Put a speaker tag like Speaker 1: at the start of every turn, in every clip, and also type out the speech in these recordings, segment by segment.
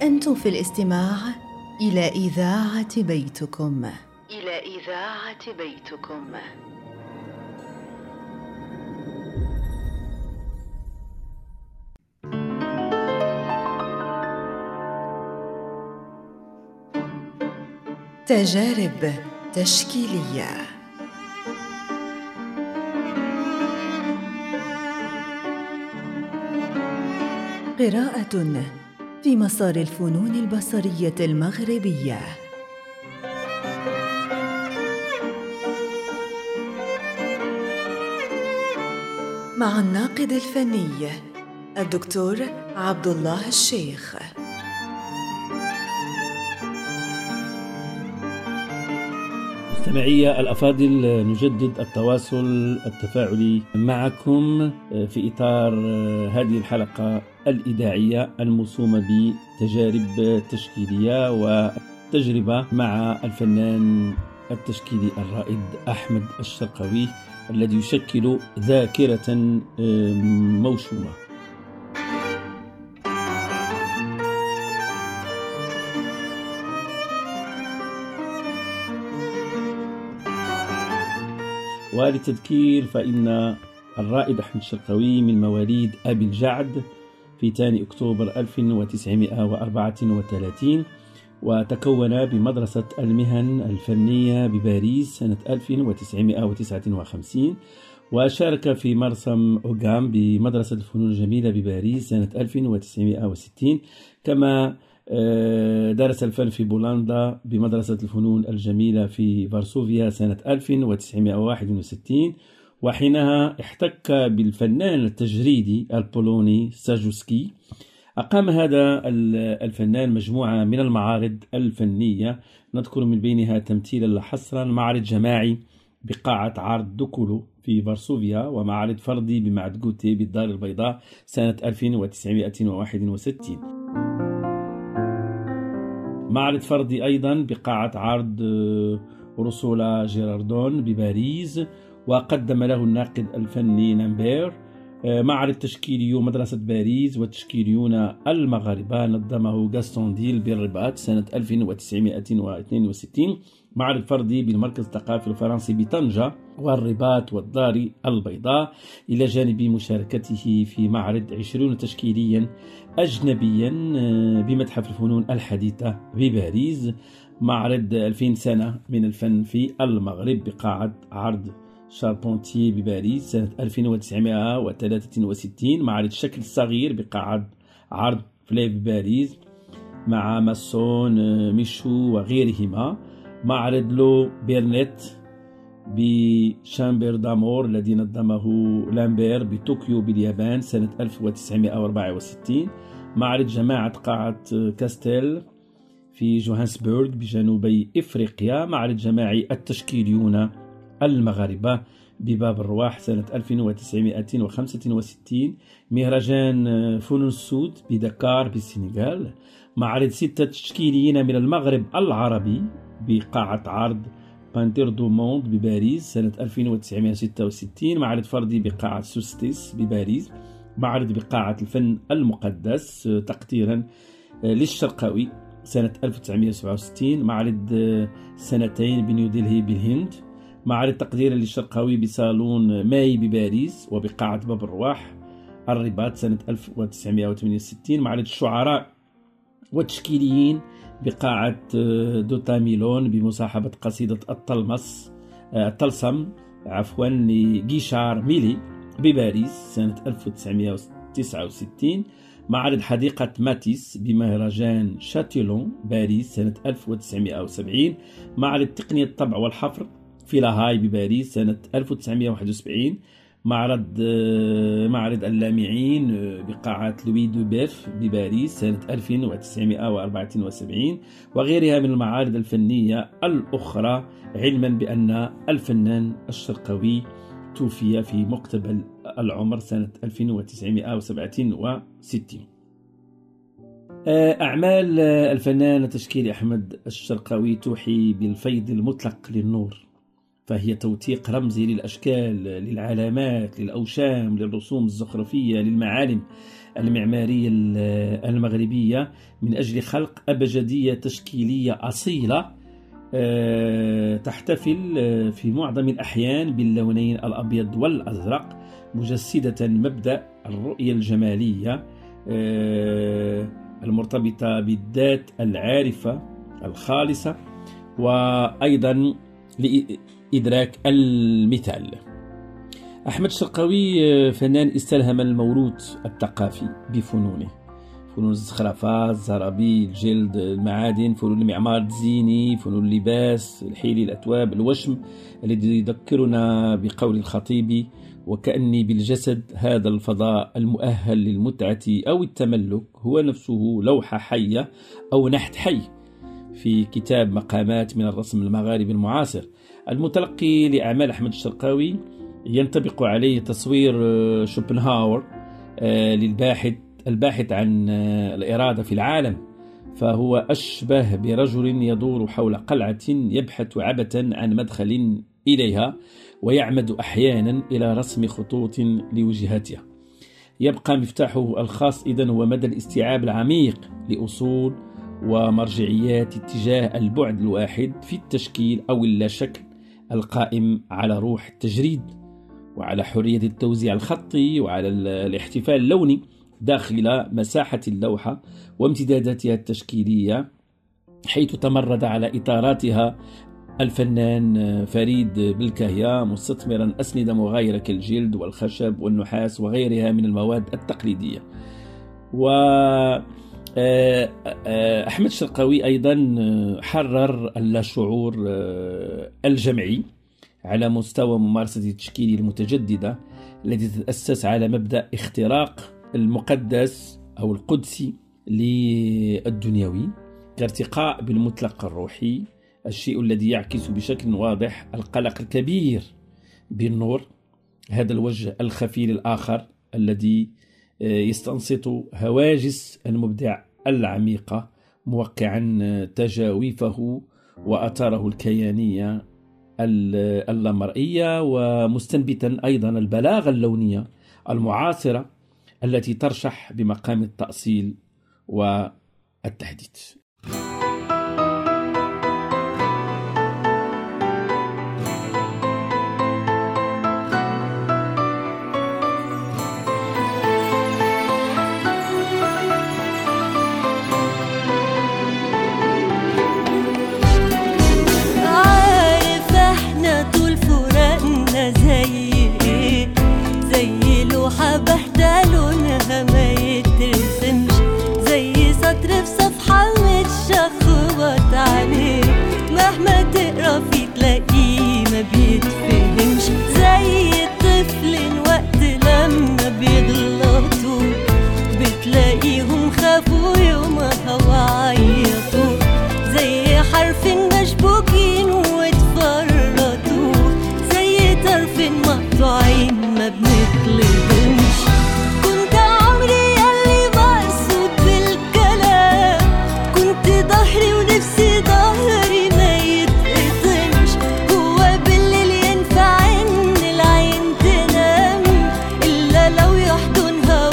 Speaker 1: أنتم في الاستماع إلى إذاعة بيتكم. تجارب تشكيلية. قراءة في مسار الفنون البصرية المغربية. مع الناقد الفني الدكتور عبد الله الشيخ.
Speaker 2: مستمعي الأفاضل، نجدد التواصل التفاعلي معكم في إطار هذه الحلقة الإذاعية الموسومة بتجارب تشكيلية وتجربة مع الفنان التشكيلي الرائد أحمد الشرقاوي الذي يشكل ذاكرة موسومة. وللتذكير فإن الرائد أحمد الشرقاوي من مواليد أبي الجعد في 2 أكتوبر 1934، وتكون بمدرسة المهن الفنية بباريس سنة 1959، وشارك في مرسم أوغام بمدرسة الفنون الجميلة بباريس سنة 1960، كما درس الفن في بولندا بمدرسة الفنون الجميلة في فارسوفيا سنة 1961، وحينها احتك بالفنان التجريدي البولوني ساجوسكي. أقام هذا الفنان مجموعة من المعارض الفنية، نذكر من بينها تمثيلا حصرا معرض جماعي بقاعة عرض دوكولو في فارسوفيا، ومعرض فردي بمعهد جوتي بالدار البيضاء سنة 1961. معرض فردي أيضا بقاعة عرض رسولا جيراردون بباريس، وقدم له الناقد الفني نامبير. معرض تشكيلي مدرسة باريس والتشكيليون المغاربة نظمه غاستون ديل بالرباط سنة 1962. معرض فردي بالمركز الثقافي الفرنسي بطنجة والرباط والدار البيضاء، إلى جانب مشاركته في معرض 20 تشكيليا أجنبيا بمتحف الفنون الحديثة بباريس. معرض 2000 سنة من الفن في المغرب بقاعة عرض شاربونتي بباريس سنة 1963. معرض شكل صغير بقاعة عرض فليف بباريس مع ماسون ميشو وغيرهما. معرض لو بيرنيت بشامبر دامور الذي نظمه لامبير بطوكيو باليابان سنة 1964. معرض جماعة قاعة كاستيل في جوهانسبورغ بجنوبي إفريقيا. معرض جماعي التشكيليون المغاربة بباب الرواح سنة 1965. مهرجان فنون السود بدكار بالسنغال. معرض 6 تشكيليين من المغرب العربي بقاعة عرض بانتير دو موند بباريس سنة 1966. معرض فردي بقاعة سوستيس بباريس. معرض بقاعة الفن المقدس تقديرا للشرقاوي سنة 1967. معرض سنتين بنيودلهي بالهند. معرض تقديرا للشرقاوي بصالون ماي بباريس وبقاعة باب الرواح الرباط سنة 1968. معرض الشعراء والتشكيليين بقاعة دوتاميلون بمصاحبة قصيدة الطلسم لغيشار ميلي بباريس سنة 1969. معرض حديقة ماتيس بمهرجان شاتيلون باريس سنة 1970. معرض تقنية الطبع والحفر في لاهاي بباريس سنة 1971. معرض اللامعين بقاعة لوي دوبيف بباريس سنة 1974، وغيرها من المعارض الفنية الأخرى، علما بأن الفنان الشرقاوي توفي في مقتبل العمر سنة 1967. أعمال الفنان التشكيلي أحمد الشرقاوي توحي بالفيض المطلق للنور فهي توثيق رمزي للأشكال، للعلامات، للأوشام، للرسوم الزخرفية، للمعالم المعمارية المغربية، من أجل خلق أبجدية تشكيلية أصيلة تحتفل في معظم الأحيان باللونين الأبيض والأزرق، مجسدة مبدأ الرؤية الجمالية المرتبطة بالذات العارفة الخالصة، وأيضا لإدراك المثال. أحمد الشرقاوي فنان استلهم الموروث الثقافي بفنونه، فنون الزخرفة، الزرابي، الجلد، المعادن، فنون المعمار الزيني، فنون اللباس، الحيلي، الأثواب، الوشم، الذي يذكرنا بقول الخطيب: وكأني بالجسد هذا الفضاء المؤهل للمتعة أو التملك هو نفسه لوحة حية أو نحت حي، في كتاب مقامات من الرسم المغاربي المعاصر. المتلقي لأعمال أحمد الشرقاوي ينطبق عليه تصوير شوبنهاور الباحث عن الإرادة في العالم، فهو أشبه برجل يدور حول قلعة يبحث عبثا عن مدخل إليها، ويعمد أحيانا إلى رسم خطوط لوجهاتها. يبقى مفتاحه الخاص إذن هو مدى الاستيعاب العميق لأصول ومرجعيات اتجاه البعد الواحد في التشكيل أو اللاشكل، القائم على روح التجريد وعلى حرية التوزيع الخطي وعلى الاحتفال اللوني داخل مساحة اللوحة وامتداداتها التشكيلية، حيث تمرد على إطاراتها الفنان فريد بالكهيا، مستثمرا أسندة مغايرة كالجلد والخشب والنحاس وغيرها من المواد التقليدية. أحمد الشرقاوي أيضا حرر اللاشعور الجمعي على مستوى ممارسة التشكيل المتجددة التي تتأسس على مبدأ اختراق المقدس أو القدسي للدنيوي كارتقاء بالمطلق الروحي، الشيء الذي يعكس بشكل واضح القلق الكبير بالنور، هذا الوجه الخفي الآخر الذي يستنصت هواجس المبدع العميقة، موقعا تجاويفه وأثاره الكيانية اللامرئية، ومستنبتا أيضا البلاغة اللونية المعاصرة التي ترشح بمقام التأصيل والتحديث.
Speaker 3: زي لوحة باهتة لونها ما يترسمش، زي سطر في صفحة متشخبط عليه، مهما تقرا فيه تلاقيه ما بيتفهمش، زي الطفل وقت لما بيغلطوا بتلاقيهم خافوا يومها وعيطوا، زي حرف مشبوكين واتفرطوا، زي طرف مقطوعين ما بنطلبهمش. كنت عمري ياللي مقصود بالكلام، كنت ظهري ونفسي ظهري ما يتقطمش، هو بالليل ينفع ان العين تنام الا لو يحضنها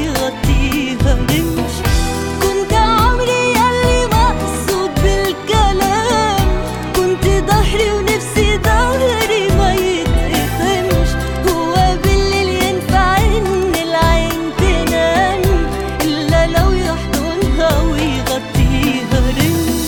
Speaker 3: ويغطيها رمش. كنت عمري ياللي مقصود بالكلام، كنت ظهري ونفسي ظهري ما يتقطمش، هو بالليل ينفع ان العين تنام الا لو يحضنها ويغطيها رمش.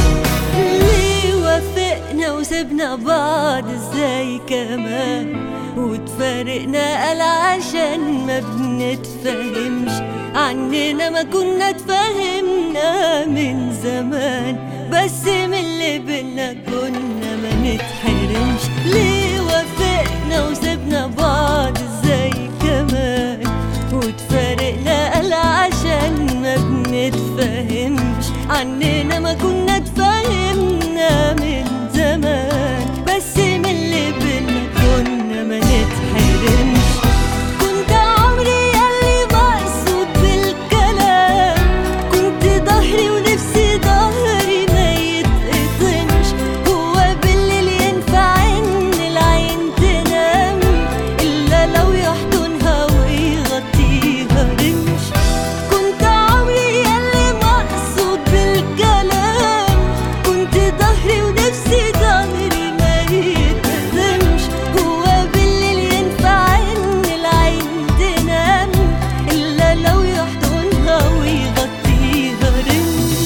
Speaker 3: ليه وافقنا وسبنا بعض ازاي كمان، وتفارقنا قال عشان ما بنتفهمش، عننا ما كنا اتفهمنا من زمان، بس من اللي بينا كنا ما نتحرمش. ليه وافقنا وسبنا بعض ازاي كمان، وتفارقنا قال عشان ما بنتفهمش، عننا ما كنا اتفهمنا من زمان، بس من اللي بينا كنا ما نتحرمش. كنت عمري ياللي مقصود بالكلام، كنت ظهري ونفسي ظهري ما يتقطمش، هو بالليل ينفع ان العين تنام الا لو يحضنها ويغطيها رمش. كنت عمري ياللي مقصود بالكلام، كنت ظهري ونفسي ظهري ما يتقطمش، هو بالليل ينفع ان العين تنام الا لو يحضنها ويغطيها رمش.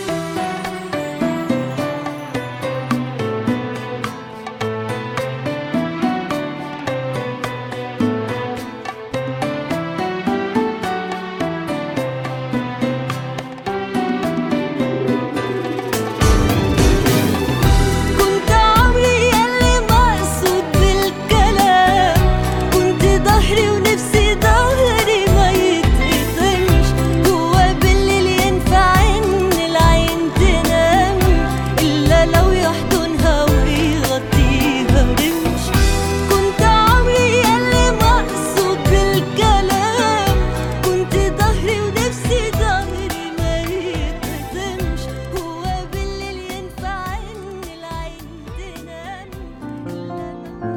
Speaker 3: كنت عمري ياللي مقصود بالكلام، كنت ظهري ونفسي ظهري ما يتقطمش، هو بالليل ينفع ان العين تنام الا لو يحضنها ويغطيها رمش. كنت عمري ياللي مقصود بالكلام، كنت ظهري ونفسي ظهري ما يتقطمش، هو بالليل ينفع ان العين تنام الا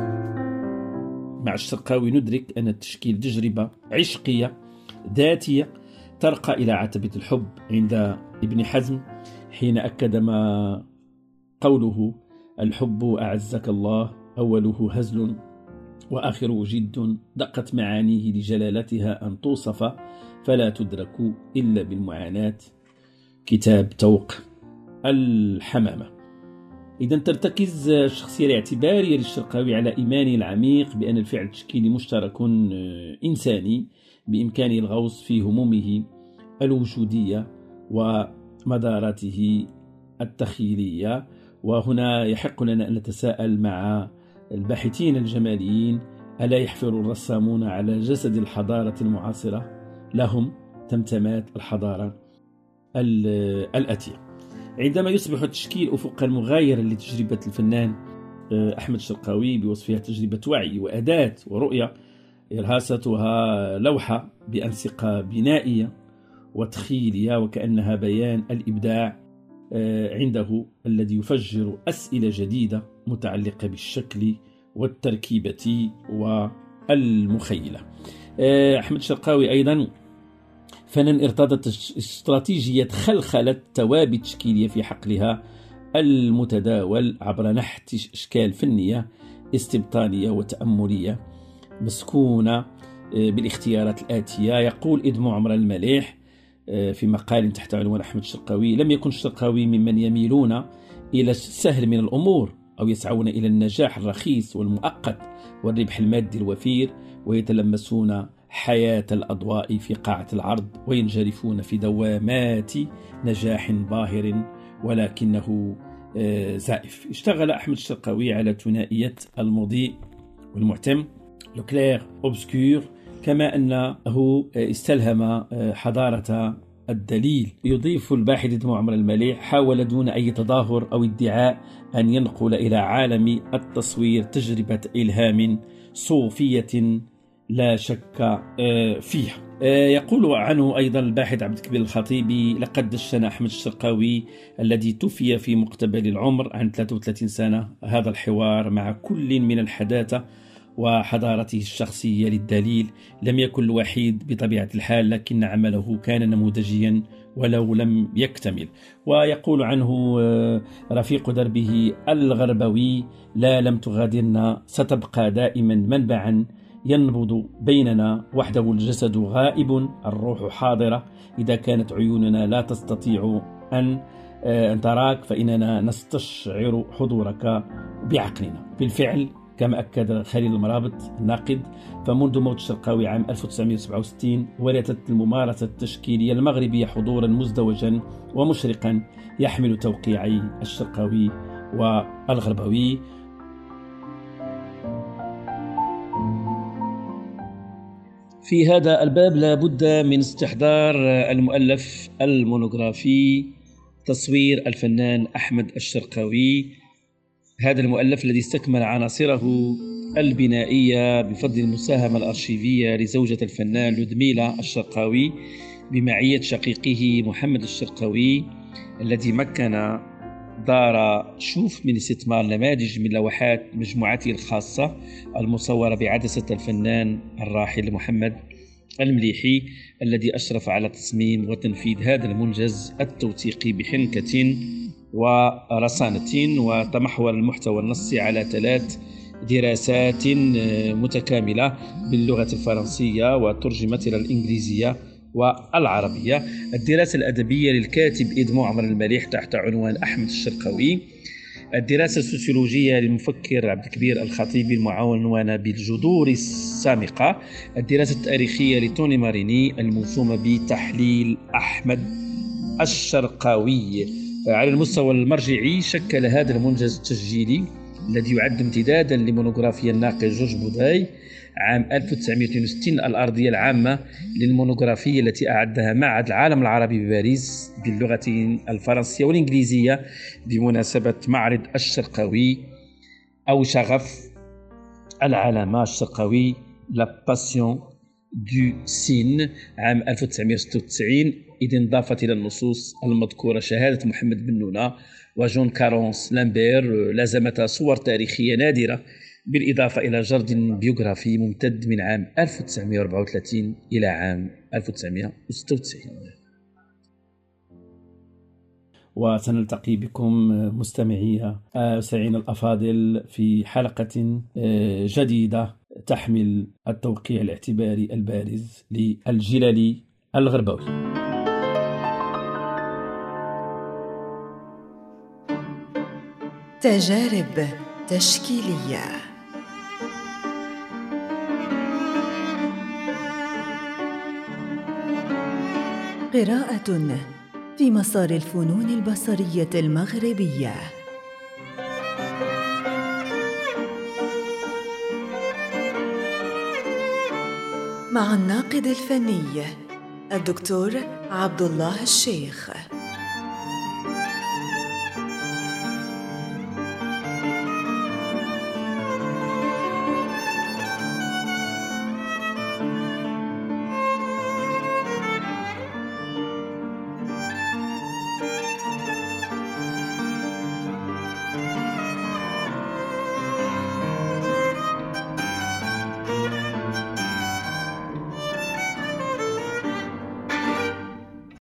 Speaker 3: لو.
Speaker 2: مع الشرقاوي ندرك أن تشكيل تجربة عشقية ذاتية ترقى إلى عتبة الحب عند ابن حزم، حين أكد ما قوله: الحب أعزك الله أوله هزل وآخره جد، دقت معانيه لجلالتها أن توصف فلا تدرك إلا بالمعاناة. كتاب توق الحمامة. إذا ترتكز الشخصية الاعتبارية للشرقاوي على إيمانه العميق بأن الفعل التشكيلي مشترك إنساني بإمكانه الغوص في همومه الوجودية ومداراته التخيلية. وهنا يحق لنا أن نتساءل مع الباحثين الجماليين: ألا يحفر الرسامون على جسد الحضارة المعاصرة؟ لهم تمتمات الحضارة الآتية. عندما يصبح التشكيل أفقا مغايرا لتجربة الفنان أحمد الشرقاوي بوصفها تجربة وعي وأداة ورؤية، إرهاستها لوحة بأنسقة بنائية وتخيلية، وكأنها بيان الإبداع عنده الذي يفجر أسئلة جديدة متعلقة بالشكل والتركيبة والمخيلة. أحمد الشرقاوي أيضا فنان ارتضت استراتيجية خلخلة توابت تشكيلية في حقلها المتداول عبر نحت أشكال فنية استبطانية وتأملية مسكونة بالاختيارات الآتية. يقول إدمو عمر المليح في مقال تحت عنوان أحمد الشرقاوي: لم يكن الشرقاوي ممن يميلون إلى السهل من الأمور أو يسعون إلى النجاح الرخيص والمؤقت والربح المادي الوفير، ويتلمسون حياة الأضواء في قاعة العرض وينجرفون في دوامات نجاح باهر ولكنه زائف. اشتغل أحمد الشرقاوي على ثنائية المضيء والمعتم، لو كلير أوبسكور، كما أنه استلهم حضارة الدليل. يضيف الباحث ابن عمر المليح: حاول دون أي تظاهر أو ادعاء أن ينقل إلى عالم التصوير تجربة إلهام صوفية لا شك فيها. يقول عنه أيضا الباحث عبد الكبير الخطيبي: لقد دشن أحمد الشرقاوي الذي توفي في مقتبل العمر عن 33 سنة هذا الحوار مع كل من الحداثة وحضارته الشخصية للدليل. لم يكن الوحيد بطبيعة الحال، لكن عمله كان نموذجيا ولو لم يكتمل. ويقول عنه رفيق دربه الغربوي: لا لم تغادرنا، ستبقى دائما منبعا ينبض بيننا، وحده الجسد غائب الروح حاضرة، إذا كانت عيوننا لا تستطيع أن تراك فإننا نستشعر حضورك بعقلنا. بالفعل كما أكد خليل المرابط الناقد، فمنذ موت الشرقاوي عام 1967 ورثت الممارسة التشكيلية المغربية حضورا مزدوجا ومشرقا يحمل توقيعي الشرقاوي والغربوي. في هذا الباب لا بد من استحضار المؤلف المونوغرافي تصوير الفنان أحمد الشرقاوي. هذا المؤلف الذي استكمل عناصره البنائية بفضل المساهمة الأرشيفية لزوجة الفنان لودميلا الشرقاوي بمعية شقيقه محمد الشرقاوي، الذي مكن دار شوف من استثمار نماذج من لوحات مجموعته الخاصة المصورة بعدسة الفنان الراحل محمد المليحي، الذي أشرف على تصميم وتنفيذ هذا المنجز التوثيقي بحنكة ورصانة. وتمحور المحتوى النصي على 3 دراسات متكاملة باللغة الفرنسية وترجمت إلى الإنجليزية والعربية. الدراسة الأدبية للكاتب إدمو عمر المليح تحت عنوان أحمد الشرقاوي. الدراسة السوسيولوجية للمفكر عبد الكبير الخطيبي المعنونة بالجذور السامقة. الدراسة التاريخية لتوني ماريني الموسومة بتحليل أحمد الشرقاوي. على المستوى المرجعي شكل هذا المنجز التسجيلي الذي يعد امتدادا لمونوغرافيا الناقد جورج بوداي عام 1962 الأرضية العامة للمونوغرافية التي أعدها معهد العالم العربي بباريس باللغتين الفرنسية والإنجليزية بمناسبة معرض الشرقاوي أو شغف العلامة الشرقاوي لا باسيون دو سين عام 1996، إذ انضافت إلى النصوص المذكورة شهادة محمد بن نونة وجون كارونس لامبير لازمتها صور تاريخية نادرة، بالإضافة إلى جرد بيوغرافي ممتد من عام 1934 إلى عام 1996. وسنلتقي بكم مستمعي سعينا الأفاضل في حلقة جديدة تحمل التوقيع الاعتباري البارز للجلالي الغربوي.
Speaker 1: تجارب تشكيلية. قراءة في مسار الفنون البصرية المغربية مع الناقد الفني الدكتور عبد الله الشيخ.